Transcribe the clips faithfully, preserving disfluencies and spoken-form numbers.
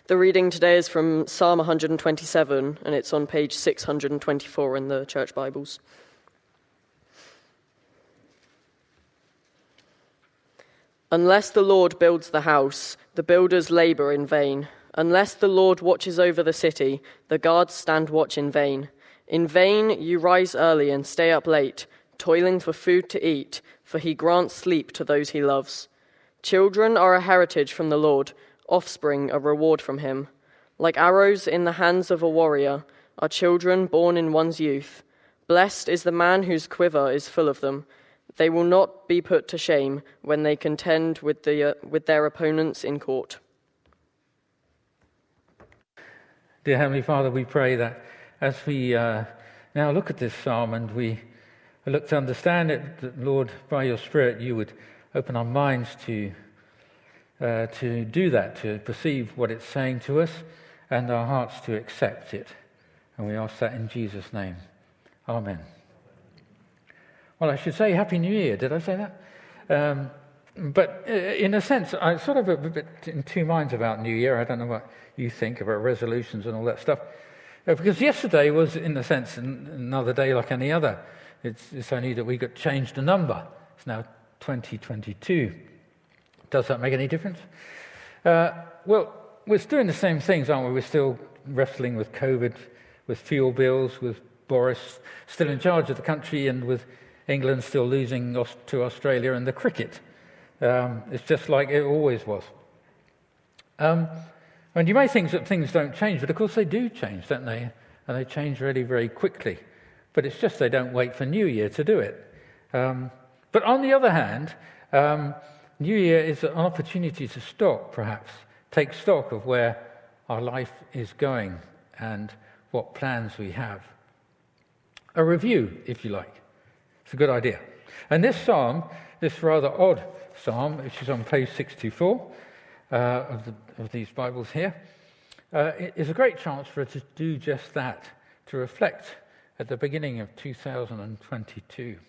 The reading today is from Psalm one hundred twenty-seven, and it's on page six hundred twenty-four in the Church Bibles. Unless the Lord builds the house, the builders labor in vain. Unless the Lord watches over the city, the guards stand watch in vain. In vain you rise early and stay up late, toiling for food to eat, for he grants sleep to those he loves. Children are a heritage from the Lord, offspring a reward from him. Like arrows in the hands of a warrior are children born in one's youth. Blessed is the man whose quiver is full of them. They will not be put to shame when they contend with, the, uh, with their opponents in court. Dear Heavenly Father, we pray that as we uh, now look at this psalm and we look to understand it, that, Lord, by your Spirit, you would open our minds to uh, to do that, to perceive what it's saying to us, and our hearts to accept it. And we ask that in Jesus' name. Amen. Well, I should say Happy New Year. Did I say that? Um, but in a sense, I'm sort of a bit in two minds about New Year. I don't know what you think about resolutions and all that stuff. Because yesterday was, in a sense, another day like any other. It's, it's only that we got changed the number. It's now twenty twenty-two. Does that make any difference? Uh, well, we're doing the same things, aren't we? We're still wrestling with COVID, with fuel bills, with Boris still in charge of the country, and with England still losing to Australia in the cricket. Um, it's just like it always was. Um, and you may think that things don't change, but of course they do change, don't they? And they change really, very quickly. But it's just they don't wait for New Year to do it. Um, but on the other hand, um, New Year is an opportunity to stop, perhaps, take stock of where our life is going and what plans we have. A review, if you like. It's a good idea. And this psalm, this rather odd psalm, which is on page six twenty-four uh, of, the, of these Bibles here, uh, is a great chance for us to do just that, to reflect at the beginning of two thousand twenty-two.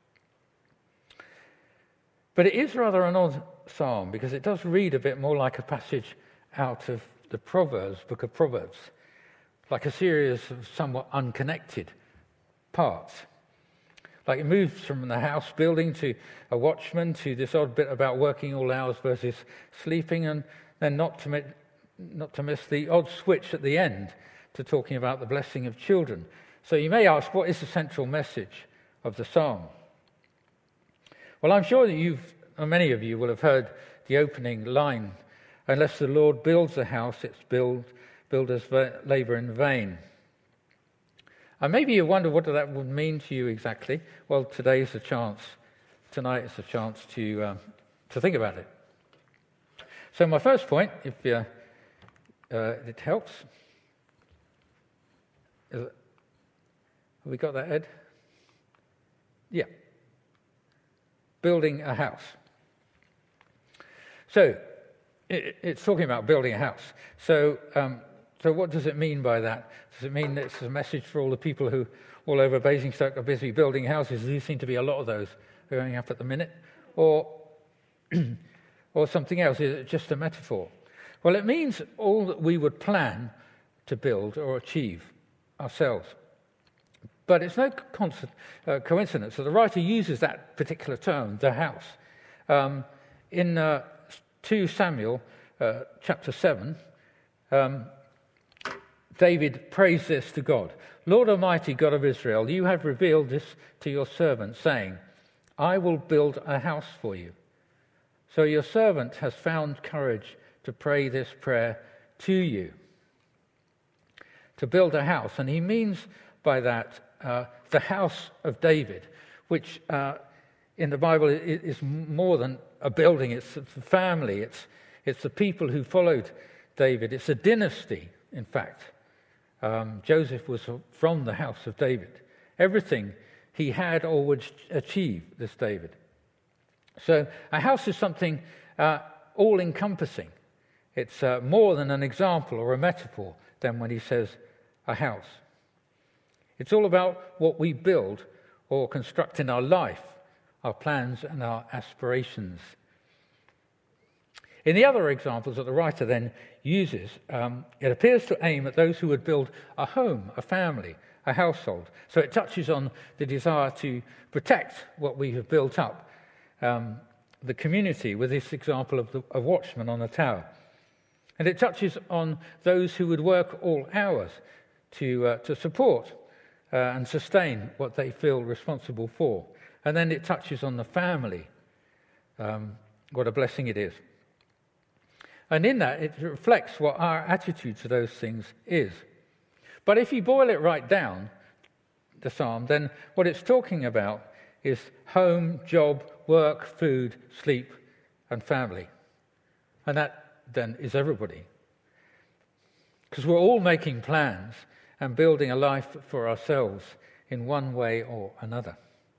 But it is rather an odd psalm because it does read a bit more like a passage out of the Proverbs, book of Proverbs, like a series of somewhat unconnected parts. Like it moves from the house building to a watchman to this odd bit about working all hours versus sleeping, and then not to, miss, not to miss the odd switch at the end to talking about the blessing of children. So you may ask, what is the central message of the psalm? Well, I'm sure that you've, or many of you will have heard the opening line, unless the Lord builds a house, its build, builders labor in vain. And maybe you wonder what that would mean to you exactly. Well, today is a chance, tonight is a chance to um, to think about it. So my first point, if uh, uh, it helps, is it, have we got that, Ed? Yeah. Building a house. So, it, it's talking about building a house. So, um, so what does it mean by that? Does it mean that it's a message for all the people who, all over Basingstoke, are busy building houses? There seem to be a lot of those going up at the minute. Or, or something else? Is it just a metaphor? Well, it means all that we would plan to build or achieve ourselves. But it's no con- uh, coincidence that the writer uses that particular term, the house. Um, in uh, Second Samuel uh, chapter seven, um, David prays this to God. Lord Almighty, God of Israel, you have revealed this to your servant, saying, I will build a house for you. So your servant has found courage to pray this prayer to you. To build a house. And he means by that uh, the house of David, which uh, in the Bible is more than a building. It's a family. It's, it's the people who followed David. It's a dynasty, in fact. Um, Joseph was from the house of David. Everything he had or would achieve, this David. So a house is something uh, all-encompassing. It's uh, more than an example or a metaphor than when he says a house. It's all about what we build or construct in our life, our plans and our aspirations. In the other examples that the writer then uses, um, it appears to aim at those who would build a home, a family, a household. So it touches on the desire to protect what we have built up, um, the community, with this example of the, a watchman on a tower. And it touches on those who would work all hours to, uh, to support uh, and sustain what they feel responsible for. And then it touches on the family, um, what a blessing it is. And in that, it reflects what our attitude to those things is. But if you boil it right down, the psalm, then what it's talking about is home, job, work, food, sleep, and family. And that then is everybody. Because we're all making plans and building a life for ourselves in one way or another.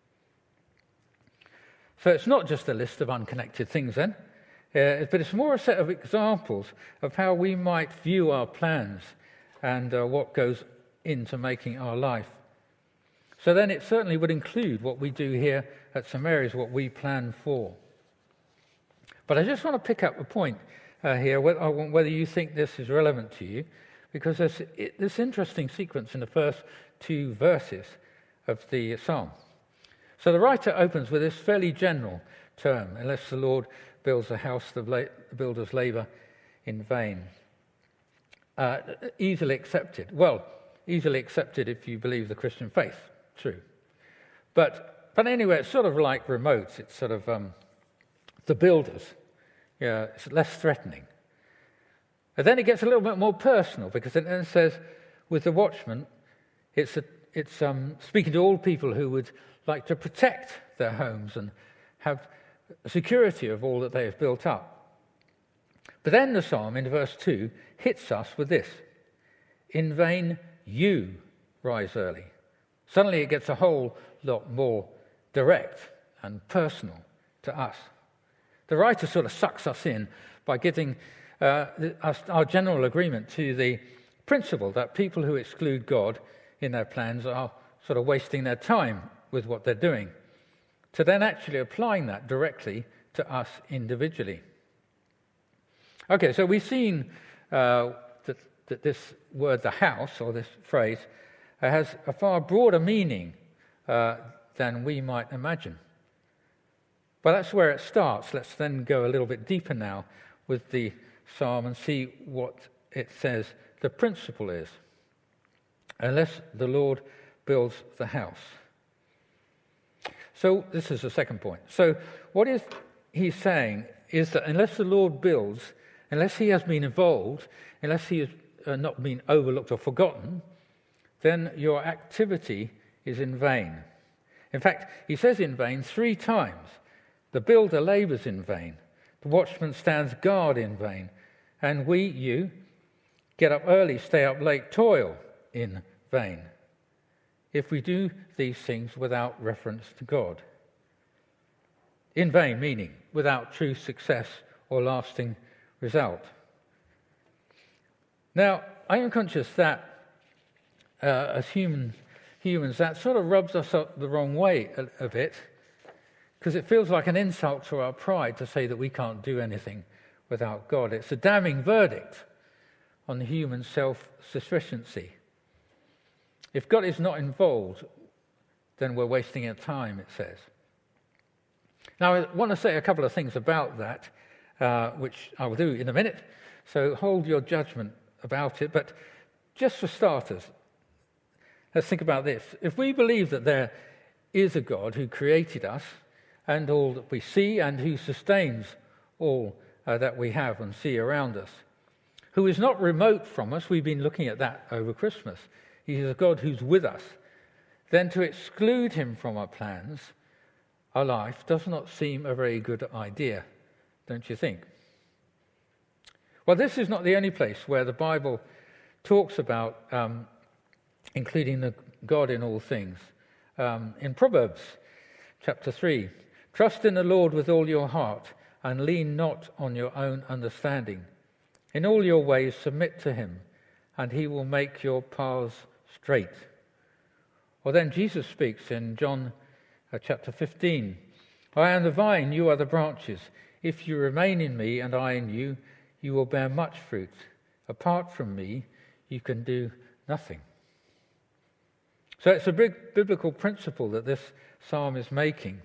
So it's not just a list of unconnected things then, uh, but it's more a set of examples of how we might view our plans and uh, what goes into making our life. So then it certainly would include what we do here at St Mary's, what we plan for. But I just want to pick up a point uh, here, whether, whether you think this is relevant to you, because there's it, this interesting sequence in the first two verses of the psalm. So the writer opens with this fairly general term, unless the Lord builds a house, the, la- the builders labour in vain. Uh, easily accepted. Well, easily accepted if you believe the Christian faith. True. But but anyway, it's sort of like remote. It's sort of um, the builders. Yeah, it's less threatening. And then it gets a little bit more personal, because it then says, with the watchman, it's a, it's um, speaking to all people who would like to protect their homes and have security of all that they have built up. But then the psalm in verse two hits us with this: in vain you rise early. Suddenly it gets a whole lot more direct and personal to us. The writer sort of sucks us in by giving uh, us our general agreement to the principle that people who exclude God in their plans are sort of wasting their time with what they're doing, to then actually applying that directly to us individually. Okay, so we've seen uh, that, that this word, the house, or this phrase, uh, has a far broader meaning uh, than we might imagine. But that's where it starts. Let's then go a little bit deeper now with the psalm and see what it says the principle is. Unless the Lord builds the house. So this is the second point. So what is he saying is that unless the Lord builds, unless he has been involved, unless he has uh, not been overlooked or forgotten, then your activity is in vain. In fact, he says in vain three times. The builder labours in vain. The watchman stands guard in vain. And we, you, get up early, stay up late, toil in vain. If we do these things without reference to God. In vain, meaning without true success or lasting result. Now, I am conscious that uh, as human, humans, that sort of rubs us up the wrong way a, a bit, because it feels like an insult to our pride to say that we can't do anything without God. It's a damning verdict on human self-sufficiency. If God is not involved, then we're wasting our time, it says. Now, I want to say a couple of things about that, uh, which I will do in a minute, so hold your judgment about it. But just for starters, let's think about this. If we believe that there is a God who created us and all that we see and who sustains all uh, that we have and see around us, who is not remote from us, we've been looking at that over Christmas, he is a God who's with us, then to exclude him from our plans, our life, does not seem a very good idea, don't you think? Well, this is not the only place where the Bible talks about um, including the God in all things. Um, in Proverbs chapter three, trust in the Lord with all your heart and lean not on your own understanding. In all your ways submit to him, and he will make your paths straight. Or then Jesus speaks in John uh, chapter fifteen, I am the vine, you are the branches. If you remain in me and I in you, you will bear much fruit. Apart from me, you can do nothing. So it's a big biblical principle that this psalm is making.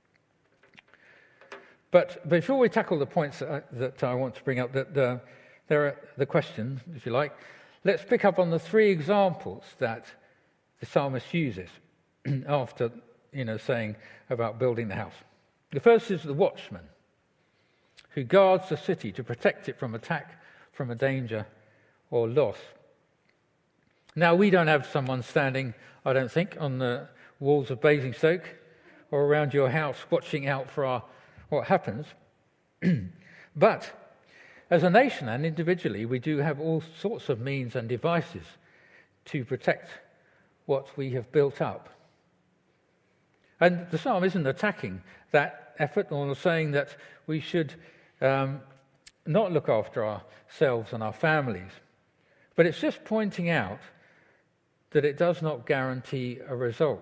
But before we tackle the points that I, that I want to bring up, that the, there are the questions, if you like, let's pick up on the three examples that the psalmist uses after, you know, saying about building the house. The first is the watchman, who guards the city to protect it from attack, from a danger or loss. Now, we don't have someone standing, I don't think, on the walls of Basingstoke or around your house watching out for our, what happens. But as a nation and individually, we do have all sorts of means and devices to protect what we have built up. And the psalm isn't attacking that effort or saying that we should um, not look after ourselves and our families. But it's just pointing out that it does not guarantee a result.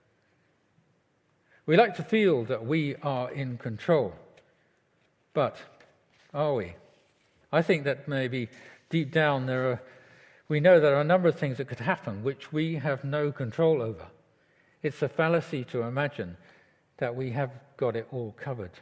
We like to feel that we are in control, but are we? I think that maybe deep down there are, we know there are a number of things that could happen which we have no control over. It's a fallacy to imagine that we have got it all covered.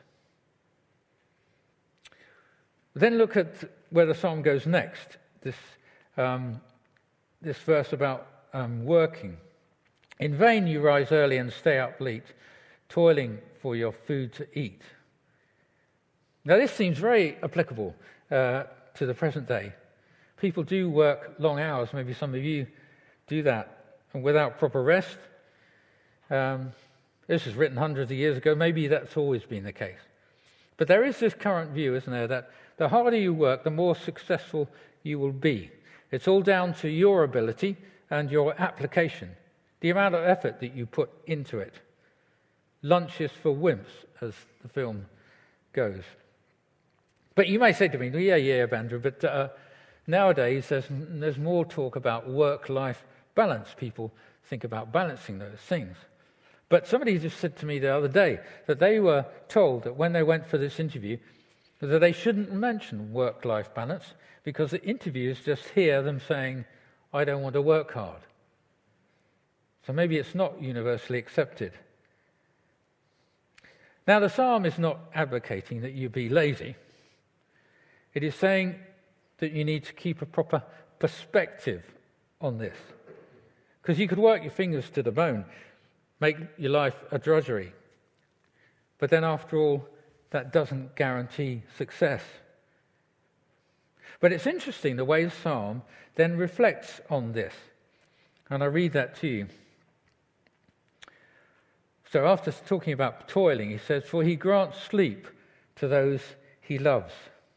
Then look at where the psalm goes next, this, um, this verse about um, working. In vain you rise early and stay up late, toiling for your food to eat. Now this seems very applicable uh, to the present day. People do work long hours, maybe some of you do that, and without proper rest. Um, this was written hundreds of years ago, maybe that's always been the case. But there is this current view, isn't there, that the harder you work, the more successful you will be. It's all down to your ability and your application, the amount of effort that you put into it. Lunch is for wimps, as the film goes. But you may say to me, yeah, yeah, Andrew, but uh, nowadays there's, there's more talk about work-life balance. People think about balancing those things. But somebody just said to me the other day that they were told that when they went for this interview that they shouldn't mention work-life balance because the interviewers just hear them saying, I don't want to work hard. So maybe it's not universally accepted. Now, the psalm is not advocating that you be lazy. It is saying that you need to keep a proper perspective on this. Because you could work your fingers to the bone, make your life a drudgery. But then, after all, that doesn't guarantee success. But it's interesting the way the psalm then reflects on this. And I read that to you. So after talking about toiling, he says, for he grants sleep to those he loves.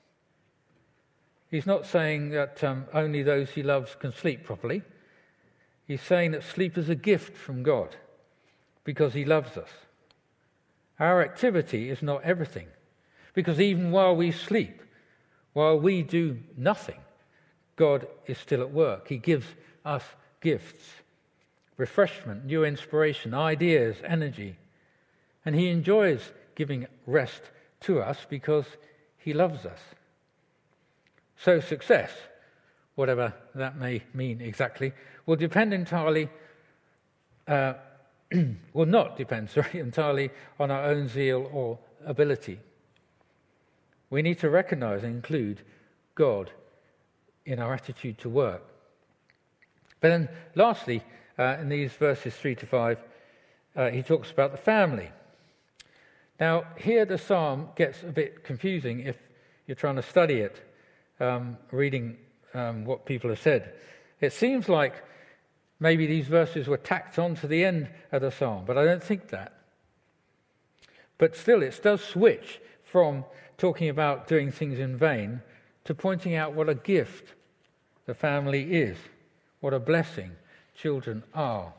He's not saying that um, only those he loves can sleep properly. He's saying that sleep is a gift from God because he loves us. Our activity is not everything, because even while we sleep, while we do nothing, God is still at work. He gives us gifts, refreshment, new inspiration, ideas, energy. And he enjoys giving rest to us because he loves us. So success, whatever that may mean exactly, will depend entirely, uh, will not depend, sorry, entirely on our own zeal or ability. We need to recognize and include God in our attitude to work. But then lastly, uh, in these verses three to five, uh, he talks about the family. Now, here the psalm gets a bit confusing if you're trying to study it, um, reading um, what people have said. It seems like maybe these verses were tacked on to the end of the psalm, but I don't think that. But still, it does switch from talking about doing things in vain to pointing out what a gift the family is, what a blessing children are.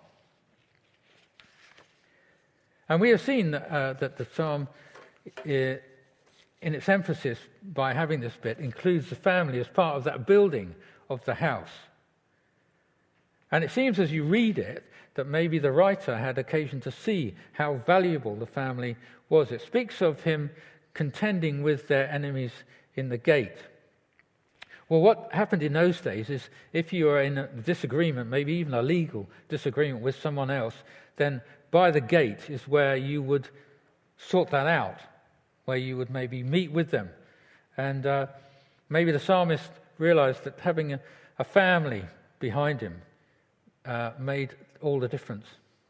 And we have seen uh, that the psalm, uh, in its emphasis by having this bit, includes the family as part of that building of the house. And it seems as you read it that maybe the writer had occasion to see how valuable the family was. It speaks of him contending with their enemies in the gate. Well, what happened in those days is if you were in a disagreement, maybe even a legal disagreement with someone else, then by the gate is where you would sort that out, where you would maybe meet with them. And uh, maybe the psalmist realized that having a, a family behind him uh, made all the difference.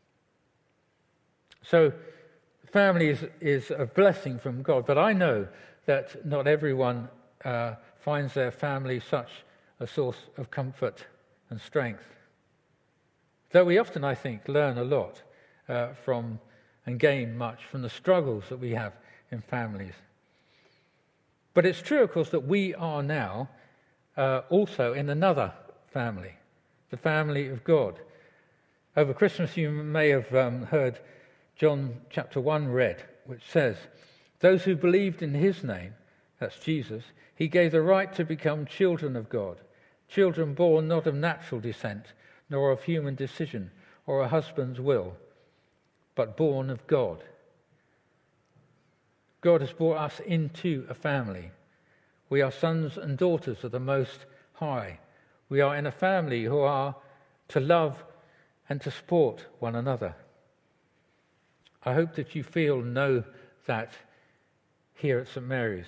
So family is, is a blessing from God, but I know that not everyone uh, finds their family such a source of comfort and strength. Though we often, I think, learn a lot uh, from and gain much from the struggles that we have in families. But it's true, of course, that we are now uh, also in another family, the family of God. Over Christmas you may have um, heard John chapter one read, which says, "Those who believed in his name," that's Jesus, "he gave the right to become children of God, children born not of natural descent, nor of human decision, or a husband's will, but born of God." God has brought us into a family. We are sons and daughters of the Most High. We are in a family who are to love and to support one another. I hope that you feel and know that here at St Mary's.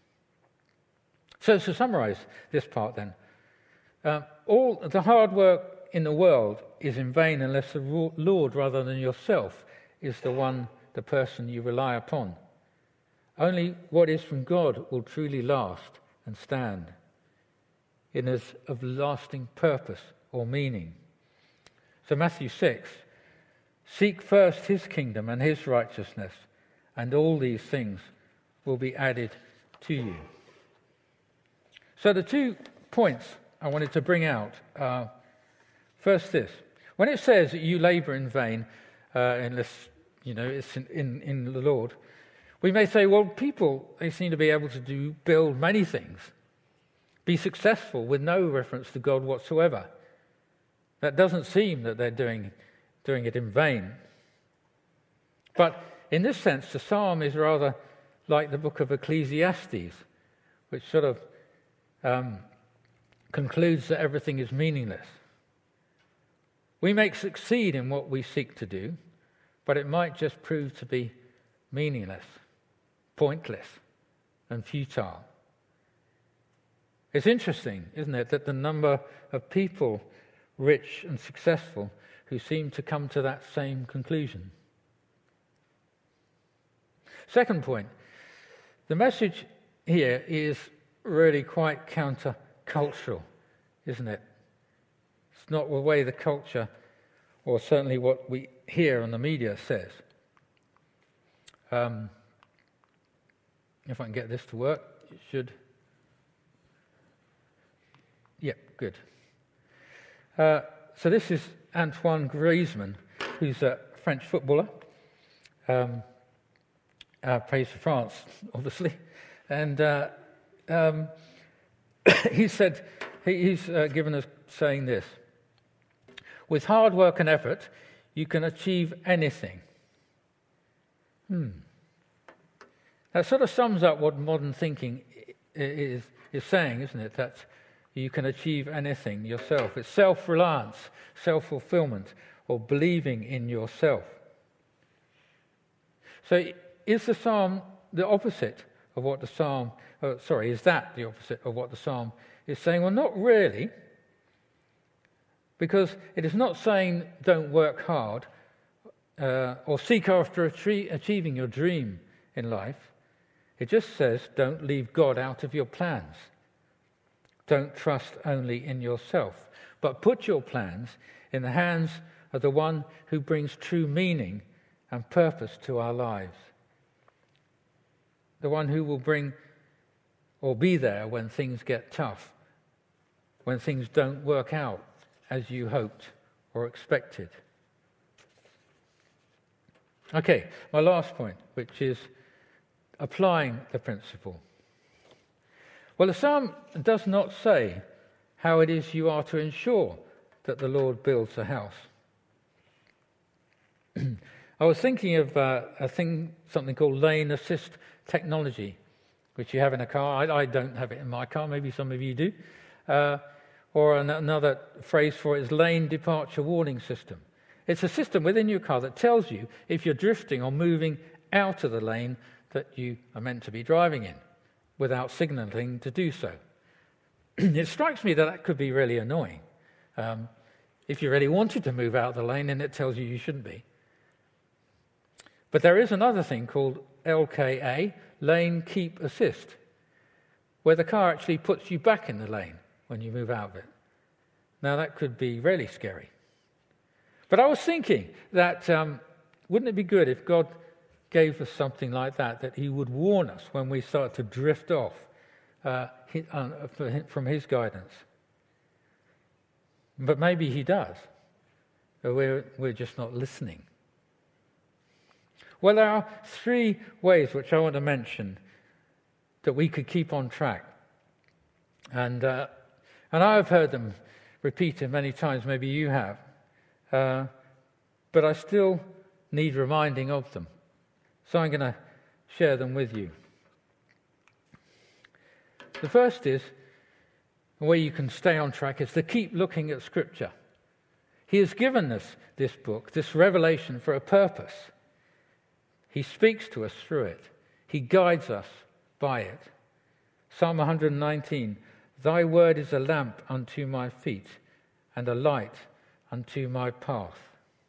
So to summarize this part then, uh, all the hard work in the world is in vain unless the Lord rather than yourself is the one, the person you rely upon. Only what is from God will truly last and stand. It is of lasting purpose or meaning. So Matthew six, "Seek first his kingdom and his righteousness, and all these things will be added to you." So the two points I wanted to bring out are, first this. When it says that you labour in vain, uh, unless, you know, it's in, in, in the Lord, we may say, well, people, they seem to be able to do build many things, be successful with no reference to God whatsoever. That doesn't seem that they're doing, doing it in vain. But in this sense, the psalm is rather like the book of Ecclesiastes, which sort of um, concludes that everything is meaningless. We may succeed in what we seek to do, but it might just prove to be meaningless, pointless, and futile. It's interesting, isn't it, that the number of people, rich and successful, who seem to come to that same conclusion. Second point, the message here is really quite counter-cultural, isn't it? It's not the way the culture, or certainly what we hear on the media, says. Um, if I can get this to work, it should. Yep, good. Uh, so this is Antoine Griezmann, who's a French footballer. Um, uh, plays for France, obviously. And uh, um, he said, he, he's uh, given us saying this: "With hard work and effort, you can achieve anything." Hmm. That sort of sums up what modern thinking is, is saying, isn't it? That you can achieve anything yourself. It's self-reliance, self-fulfillment, or believing in yourself. So is the psalm the opposite of what the psalm, oh, sorry, is that the opposite of what the psalm is saying? Well, not really, because it is not saying don't work hard uh, or seek after atrie- achieving your dream in life. It just says don't leave God out of your plans. Don't trust only in yourself, but put your plans in the hands of the one who brings true meaning and purpose to our lives. The one who will bring or be there when things get tough, when things don't work out as you hoped or expected. Okay, my last point, which is applying the principle. Well, the psalm does not say how it is you are to ensure that the Lord builds a house. I was thinking of uh, a thing, something called lane assist technology, which you have in a car. I, I don't have it in my car, maybe some of you do. Uh, or an, another phrase for it is lane departure warning system. It's a system within your car that tells you if you're drifting or moving out of the lane that you are meant to be driving in, without signalling to do so. It strikes me that that could be really annoying. Um, if you really wanted to move out of the lane and it tells you you shouldn't be. But there is another thing called L K A, Lane Keep Assist, where the car actually puts you back in the lane when you move out of it. Now that could be really scary. But I was thinking that um, wouldn't it be good if God gave us something like that, that he would warn us when we start to drift off uh, from his guidance. But maybe he does. We're, we're just not listening. Well, there are three ways which I want to mention that we could keep on track. And, uh, and I've heard them repeated many times, maybe you have. Uh, but I still need reminding of them. So I'm going to share them with you. The first is, the way you can stay on track is to keep looking at Scripture. He has given us this book, this revelation, for a purpose. He speaks to us through it. He guides us by it. Psalm one nineteen, Thy word is a lamp unto my feet and a light unto my path.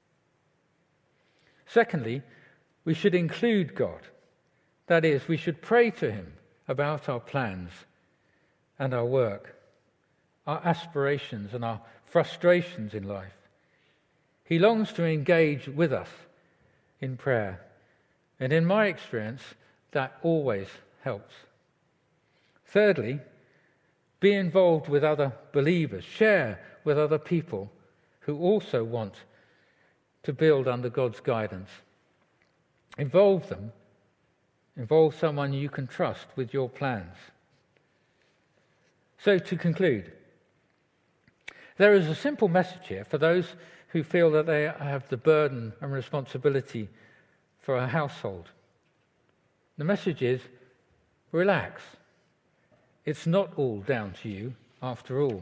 Secondly, we should include God. That is, we should pray to him about our plans and our work, our aspirations and our frustrations in life. He longs to engage with us in prayer. And in my experience, that always helps. Thirdly, be involved with other believers. Share with other people who also want to build under God's guidance. Involve them. Involve someone you can trust with your plans. So to conclude, there is a simple message here for those who feel that they have the burden and responsibility for a household. The message is, relax. It's not all down to you, after all.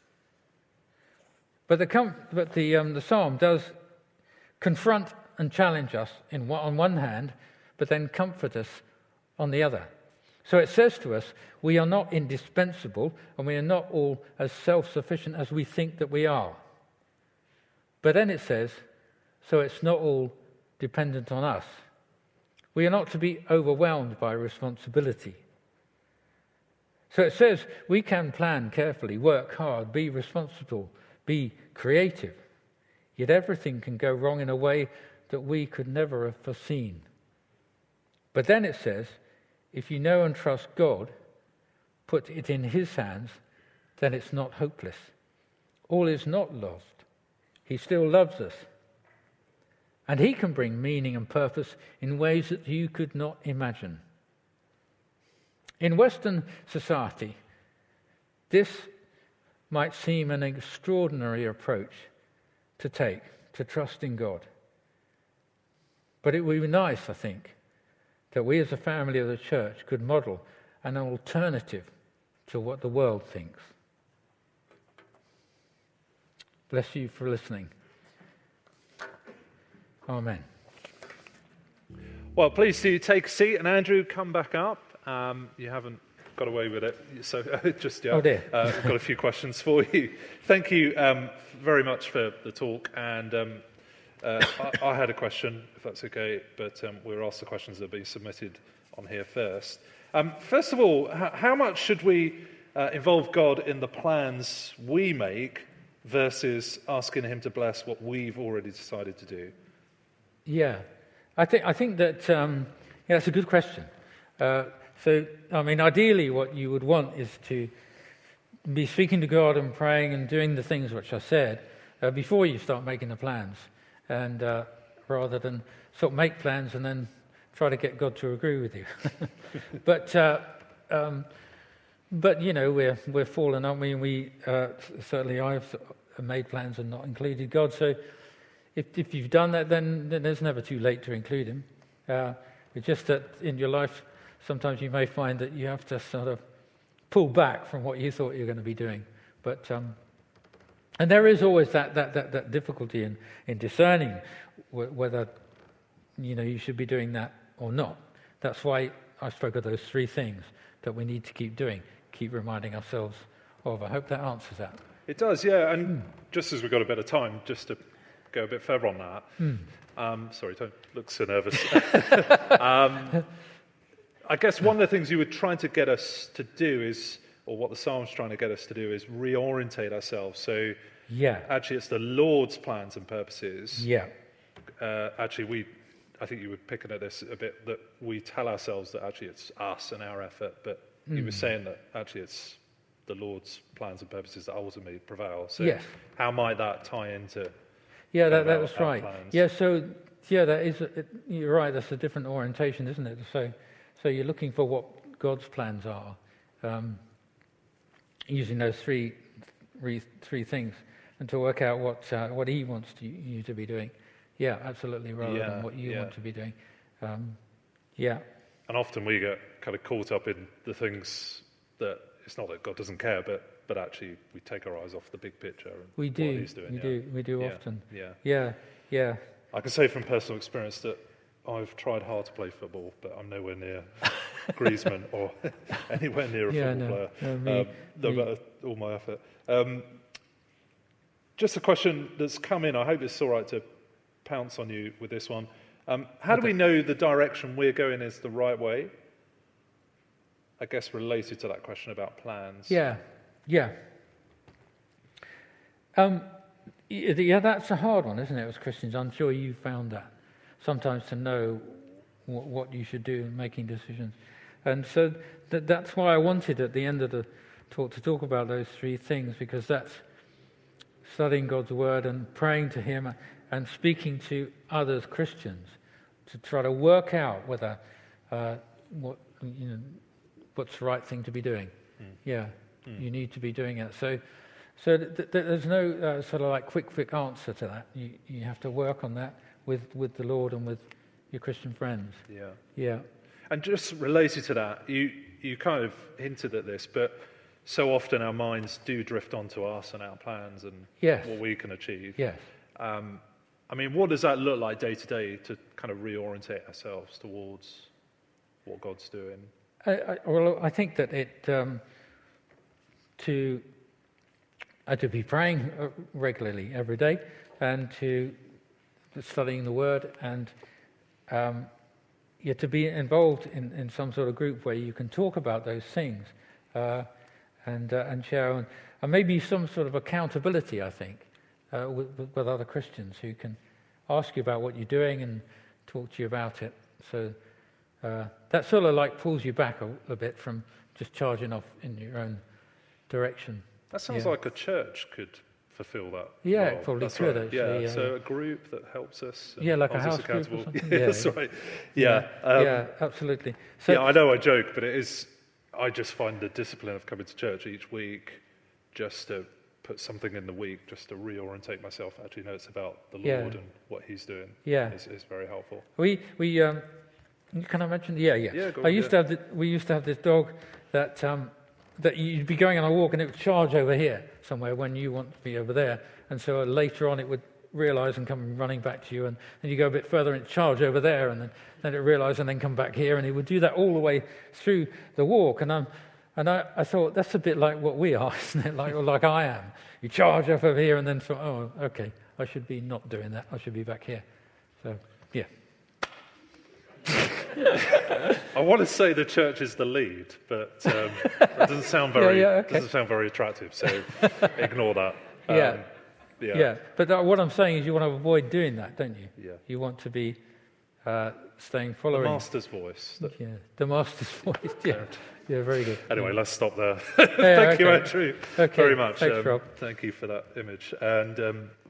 But the com- but the um, the psalm does confront and challenge us in one, on one hand, but then comfort us on the other. So it says to us, we are not indispensable, and we are not all as self-sufficient as we think that we are. But then it says, so it's not all dependent on us. We are not to be overwhelmed by responsibility. So it says we can plan carefully, work hard, be responsible, be creative. Yet everything can go wrong in a way that we could never have foreseen. But then it says, if you know and trust God, put it in his hands, then it's not hopeless. All is not lost. He still loves us. And he can bring meaning and purpose in ways that you could not imagine. In Western society, this might seem an extraordinary approach to take, to trust in God. But it would be nice, I think, that we as a family of the church could model an alternative to what the world thinks. Bless you for listening. Amen. Well, please do take a seat, and Andrew, come back up. Um, you haven't got away with it, so uh, just yeah. Oh dear. uh, I've got a few questions for you. Thank you um, very much for the talk, and um, uh, I, I had a question, if that's okay, but um, we'll ask the questions that have been submitted on here first. Um, first of all, h- how much should we uh, involve God in the plans we make versus asking him to bless what we've already decided to do? Yeah, I think I think that um, yeah, that's a good question. Uh, so, I mean, ideally, what you would want is to be speaking to God and praying and doing the things which I said uh, before you start making the plans, and uh, rather than sort of make plans and then try to get God to agree with you. but uh, um, but you know, we're we're fallen, aren't we? And we uh, certainly I've made plans and not included God. So if if you've done that, then, then there's never too late to include him. Uh, it's just that in your life sometimes you may find that you have to sort of pull back from what you thought you were going to be doing. But um, and there is always that that that, that difficulty in in discerning w- whether you know you should be doing that or not. That's why I spoke of those three things that we need to keep doing, keep reminding ourselves of. I hope that answers that. It does, yeah. And mm. just as we've got a bit of time, just to go a bit further on that. Mm. Um, sorry, don't look so nervous. um, I guess one of the things you were trying to get us to do is, or what the Psalm's trying to get us to do, is reorientate ourselves. So yeah, actually it's the Lord's plans and purposes. Yeah. Uh, actually, we, I think you were picking at this a bit, that we tell ourselves that actually it's us and our effort, but mm. you were saying that actually it's the Lord's plans and purposes that ultimately prevail. So yes. how might that tie into... Yeah, that, that was right. Plans? Yeah, so, yeah, that is, it, you're right, that's a different orientation, isn't it? So, so you're looking for what God's plans are, um, using those three, three, three things, and to work out what uh, what He wants to, you to be doing. Yeah, absolutely, rather yeah, than what you yeah. want to be doing. Um, yeah. And often we get kind of caught up in the things that, it's not that God doesn't care, but but actually we take our eyes off the big picture and we do, what He's doing. We yeah. do, we do yeah. often. Yeah, yeah, yeah. I can say from personal experience that I've tried hard to play football, but I'm nowhere near Griezmann or anywhere near a yeah, football no, player. No, me, um, no matter all my effort. Um, just a question that's come in. I hope it's all right to pounce on you with this one. Um, how do we know the direction we're going is the right way? I guess related to that question about plans. Yeah, yeah. Um, yeah, that's a hard one, isn't it, as Christians? I'm sure you found that. Sometimes to know w- what you should do in making decisions. And so th- that's why I wanted at the end of the talk to talk about those three things, because that's studying God's Word and praying to Him and speaking to others, Christians, to try to work out whether uh, what you know what's the right thing to be doing. Mm. Yeah, mm. you need to be doing it. So, so th- th- there's no uh, sort of like quick, quick answer to that. You you have to work on that with, with the Lord and with your Christian friends. Yeah, yeah. And just related to that, you you kind of hinted at this, but so often our minds do drift onto us and our plans and yes. what we can achieve. Yes. Um, I mean, what does that look like day to day to kind of reorientate ourselves towards what God's doing? I, I, well, I think that it um, to uh, to be praying regularly every day and to studying the Word and um, yeah, to be involved in, in some sort of group where you can talk about those things uh, and uh, and share and, and maybe some sort of accountability. I think uh, with, with other Christians who can ask you about what you're doing and talk to you about it. So. Uh, that sort of like pulls you back a, a bit from just charging off in your own direction. That sounds yeah. like a church could fulfill that. Yeah, role. it probably that's could right. actually. Yeah. Yeah, so yeah. a group that helps us. Yeah, like a house group group or something. Yeah, yeah, that's yeah. right. Yeah, yeah, um, yeah absolutely. So, yeah, I know I joke, but it is. I just find the discipline of coming to church each week, just to put something in the week, just to reorientate myself. Actually, know it's about the Lord yeah. and what He's doing. Yeah, is, is very helpful. We we. Um, Can I mention? Yeah, yeah. yeah go I on, used yeah. to have. The, we used to have this dog that um, that you'd be going on a walk and it would charge over here somewhere when you want to be over there, and so later on it would realise and come running back to you, and then you go a bit further and it'd charge over there, and then, then it realise and then come back here, and he would do that all the way through the walk, and I'm. And I, I thought that's a bit like what we are, isn't it? Like like I am. You charge up over here and then thought, oh, okay, I should be not doing that. I should be back here. So yeah. I want to say the church is the lead, but um, that doesn't sound very yeah, yeah, okay. doesn't sound very attractive. So ignore that. Um, yeah. yeah, yeah. But that, what I'm saying is, you want to avoid doing that, don't you? Yeah. You want to be uh, staying following the master's voice. That... Yeah, the master's voice. Yeah, yeah, very good. Anyway, yeah. let's stop there. Yeah, Thank okay. you, Andrew, okay. very much. Thanks, um, Rob. Thank you for that image. And um,